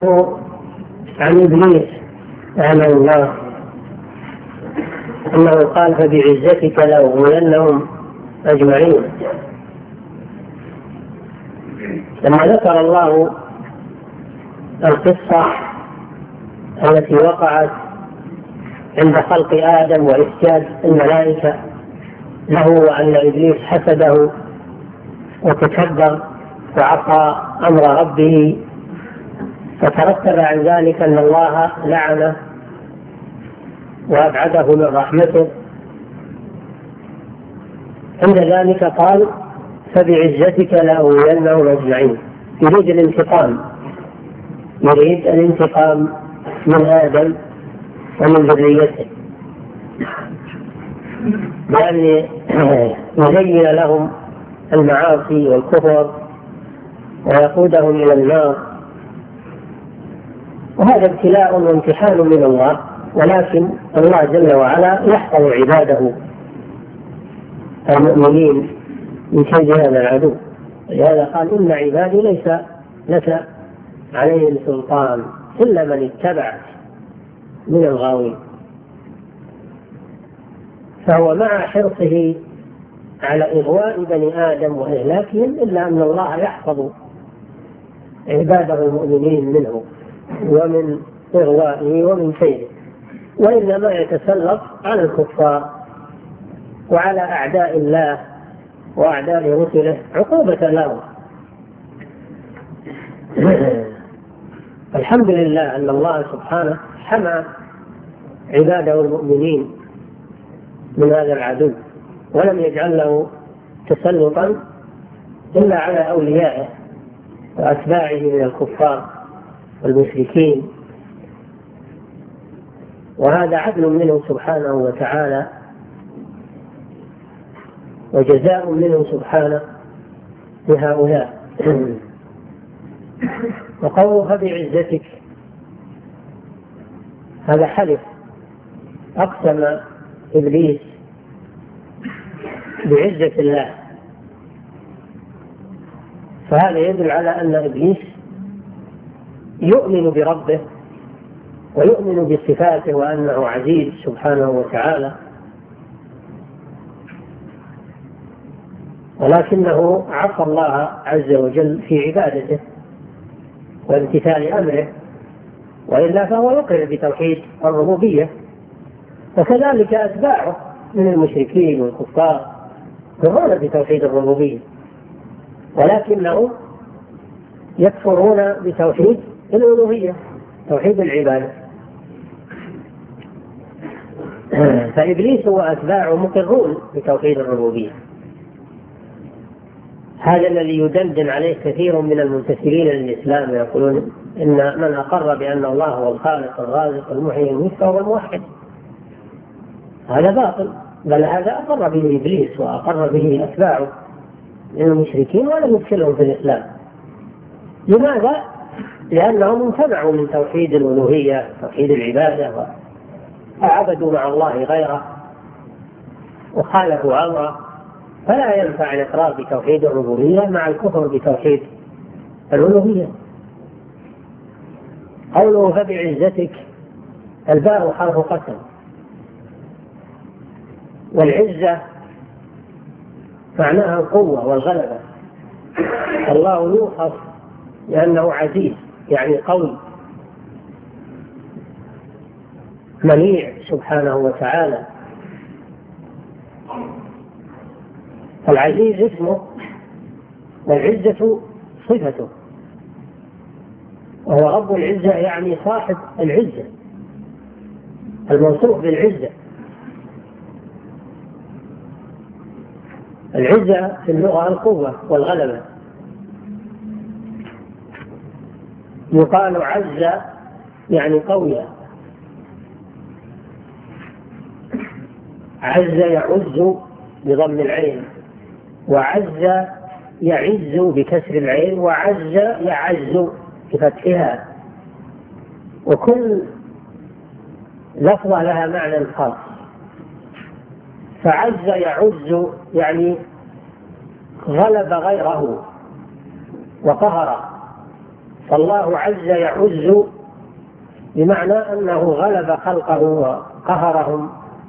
عن إبليس رحمه الله أنه قال فبعزتك لأغوينهم أجمعين. لما ذكر الله القصة التي وقعت عند خلق آدم وإسجاد الملائكة له وأن إبليس حسده وتكبر وعصى أمر ربه، فترتب عن ذلك أن الله لعنه وأبعده من رحمته. عند ذلك قال فبعزتك لأغوينهم أجمعين، يريد الانتقام، يريد الانتقام من آدم ومن ذريته، لأن يزين لهم المعاصي والكفر ويقودهم إلى النار، وهذا ابتلاء وامتحان من الله، ولكن الله جل وعلا يحفظ عباده المؤمنين من شر هذا العدو. لهذا قال إن عبادي ليس لك عليهم سلطان إلا من اتبعك من الغاوين. فهو مع حرصه على إغواء بني آدم وإهلاكهم إلا أن الله يحفظ عباده المؤمنين منه ومن إغوائه ومن كيده، وإنما يتسلط على الكفار وعلى أعداء الله وأعداء رسله عقوبة لهم. الحمد لله أن الله سبحانه حمى عباده المؤمنين من هذا العدو، ولم يجعل له تسلطا إلا على أوليائه وأتباعه من الكفار والمشركين، وهذا عدل منه سبحانه وتعالى وجزاء منه سبحانه لهؤلاء. وقوله فبعزتك، هذا حلف، أقسم إبليس بعزة الله، فهذا يدل على أن إبليس يؤمن بربه ويؤمن بصفاته وأنه عزيز سبحانه وتعالى، ولكنه عصى الله عز وجل في عبادته وامتثال أمره، وإلا فهو يقر بتوحيد الربوبية. وكذلك أتباعه من المشركين والكفار يقرون بتوحيد الربوبية، ولكنهم يكفرون بتوحيد الألوهية، توحيد العبادة. فإبليس وأتباعه مقرون بتوحيد الربوبية. هذا الذي يدندن عليه كثير من المنتسبين للإسلام، يقولون إن من أقر بأن الله هو الخالق الرازق المحيي المميت فهو الموحد. هذا باطل، بل هذا أقر به إبليس وأقر به أتباعه من المشركين ولم يدخلهم في الإسلام. لماذا؟ لأنهم امتنعوا من توحيد الألوهية، توحيد العبادة، وعبدوا مع الله غيره وخالفوا أمره. فلا ينفع الإقرار بتوحيد الربوبية مع الكفر بتوحيد الألوهية. قوله فبعزتك، الباء حرف قسم، والعزة معناها القوة والغلبة. الله يوصف لأنه عزيز، يعني قوي منيع سبحانه وتعالى. العزيز اسمه والعزة صفته، وهو رب العزة يعني صاحب العزة الموصوف بالعزة. العزة في اللغة القوة والغلبة. يقال عز يعني قوي، عز يعز بضم العين، وعز يعز بكسر العين، وعز يعز بفتحها، وكل لفظة لها معنى خاص. فعز يعز يعني غلب غيره وقهر، فالله عز يعز بمعنى أنه غلب خلقه وقهرهم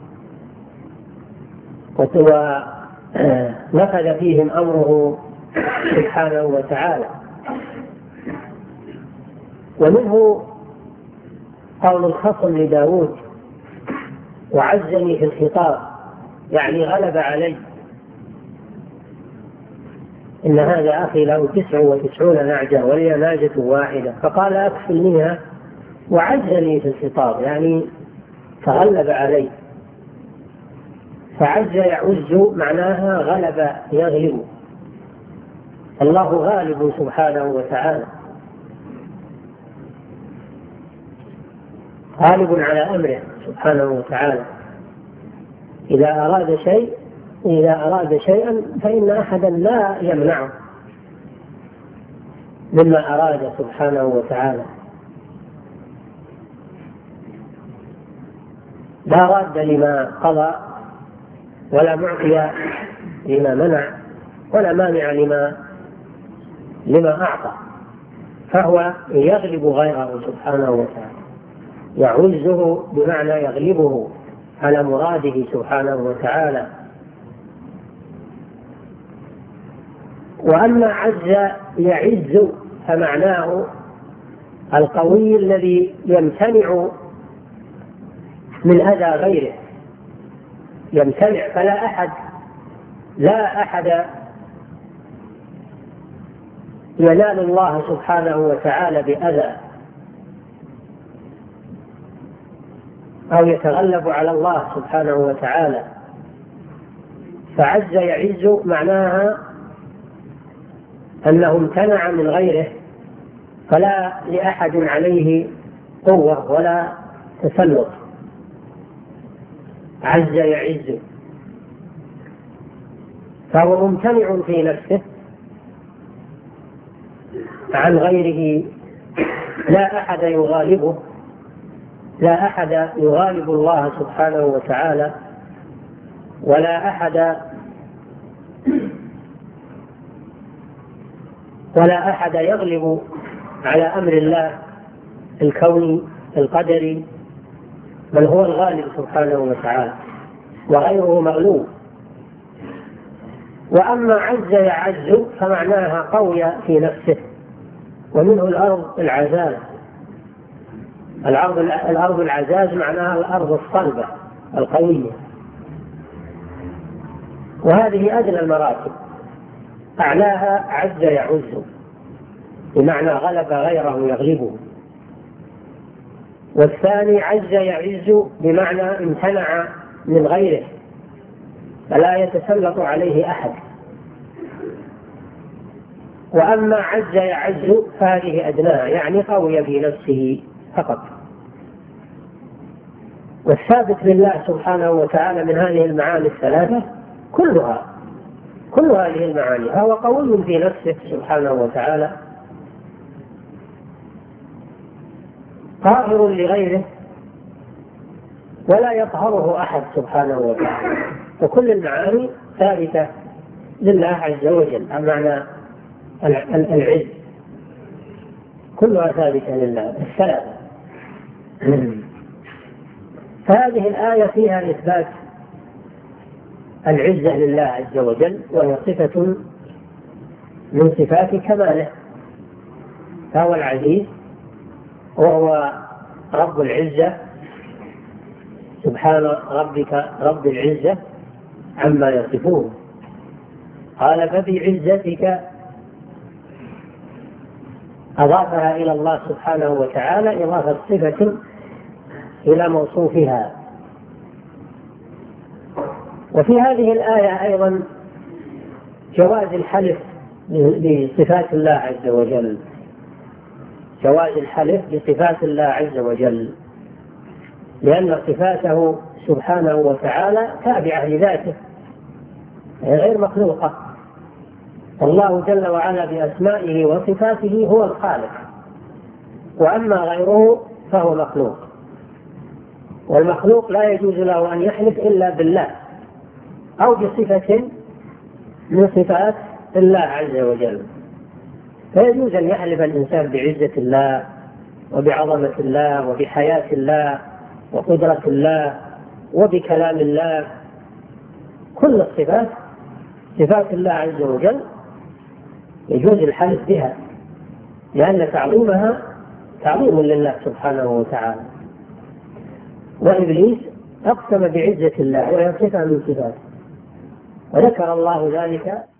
ونفذ فيهم أمره سبحانه وتعالى. ومنه قول الخصم لداود: وعزني في الخطاب، يعني غلب علي، إن هذا أخي له 99 نعجة ولي ناجة واحدة، فقال أكفلنيها، وعزني في الخطاب يعني تغلب علي. فعز يعز معناها غلب يغلب، الله غالب سبحانه وتعالى، غالب على أمره سبحانه وتعالى. إذا أراد شيئا فإن أحدا لا يمنعه مما أراد سبحانه وتعالى، لا راد لما قضى ولا معطي لما منع ولا مانع لما أعطى، فهو يغلب غيره سبحانه وتعالى، يعزه بمعنى يغلبه على مراده سبحانه وتعالى. وأما عز يعز فمعناه القوي الذي يمتنع من أذى غيره، يمتنع، لا أحد ينال الله سبحانه وتعالى بأذى أو يتغلب على الله سبحانه وتعالى. فعز يعز معناها أنه امتنع من غيره، فلا لأحد عليه قوة ولا تسلط. عز يعز فهو ممتنع في نفسه عن غيره، لا أحد يغالبه، لا أحد يغالب الله سبحانه وتعالى، ولا أحد يغلب على أمر الله الكوني القدري، بل هو الغالب سبحانه وتعالى وغيره مغلوب. وأما عز يعز فمعناها قوي في نفسه، ومنه الأرض العزاز. الأرض العزاز معناها الأرض الصلبة القوية، وهذه أدنى المراتب، أعلاها عز يعز بمعنى غلب غيره يغلبه. والثاني عز يعز بمعنى امتنع من غيره فلا يتسلط عليه أحد. وأما عز يعز فهذه أدناها، يعني قوي في نفسه فقط. والثابت لله سبحانه وتعالى من هذه المعاني الثلاثة كل هذه المعاني، فهو قوي في نفسه سبحانه وتعالى، قاهر لغيره ولا يقهره أحد سبحانه وتعالى. وكل المعاني ثابتة لله عز وجل، معنى العز كلها ثابتة لله الثلاثة. فهذه الآية فيها إثبات العزة لله عز وجل، وهي صفة من صفات كماله، فهو العزيز وهو رب العزة، سبحان ربك رب العزة عما يصفون. قال فبعزتك، أضافها إلى الله سبحانه وتعالى إضافة صفة إلى موصوفها. وفي هذه الآية أيضا جواز الحلف بصفات الله عز وجل، جواز الحلف بصفات الله عز وجل، لأن صفاته سبحانه وتعالى تابعة لذاته غير مخلوقة. والله جل وعلا بأسمائه وصفاته هو الخالق، وأما غيره فهو مخلوق، والمخلوق لا يجوز له أن يحلف إلا بالله أو بصفة من صفات الله عز وجل. فيجوز أن يحلف الإنسان بعزة الله وبعظمة الله وبحياة الله وقدرة الله وبكلام الله. كل الصفات صفات الله عز وجل يجوز الحلف بها، لأن تعظيمها تعظيم لله سبحانه وتعالى. وإبليس أقسم بعزة الله وهي صفة من صفاته، وذكر الله ذلك